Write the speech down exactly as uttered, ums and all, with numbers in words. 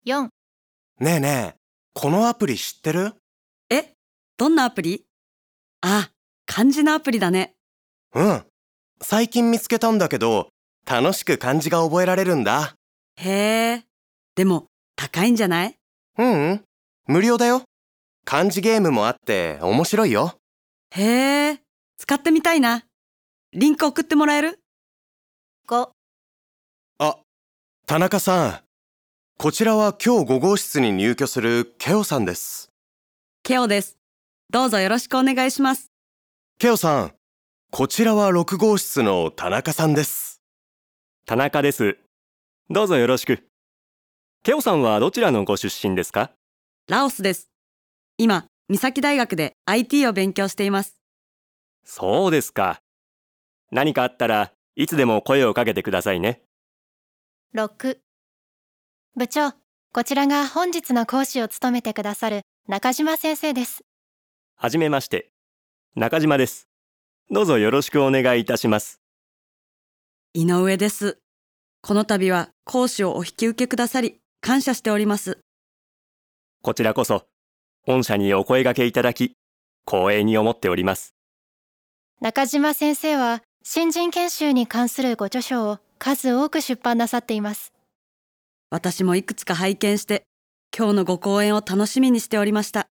よん。 ねえねえ、このアプリ知ってる？ え、どんなアプリ？あ、漢字のアプリだね。 うん。最近見つけたんだけど、楽しく漢字が覚えられるんだ。 へえ。でも、高いんじゃない？ ううん、無料だよ。漢字ゲームもあって面白いよ。 へえ、使ってみたいな。リンク送ってもらえる？ ご。 あ、田中さん。こちらは今日ご号室に入居するケオさんです。 ケオです。どうぞよろしくお願いします。 ケオさん、こちらはろく号室の田中さんです。 田中です。どうぞよろしく。ケオさんはどちらのご出身ですか？ ラオスです。今、三崎大学で アイティー を勉強しています。 そうですか。何かあったらいつでも声をかけてくださいね。 ろく。部長、こちらが本日の講師を務めてくださる中島先生です。 はじめまして。中島です。どうぞよろしくお願いいたします。 井上です。この度は講師をお引き受けくださり、感謝しております。 こちらこそ、御社にお声掛けいただき、光栄に思っております。 中島先生は新人研修に関するご著書を数多く出版なさっています。 私もいくつか拝見して、今日のご講演を楽しみにしておりました。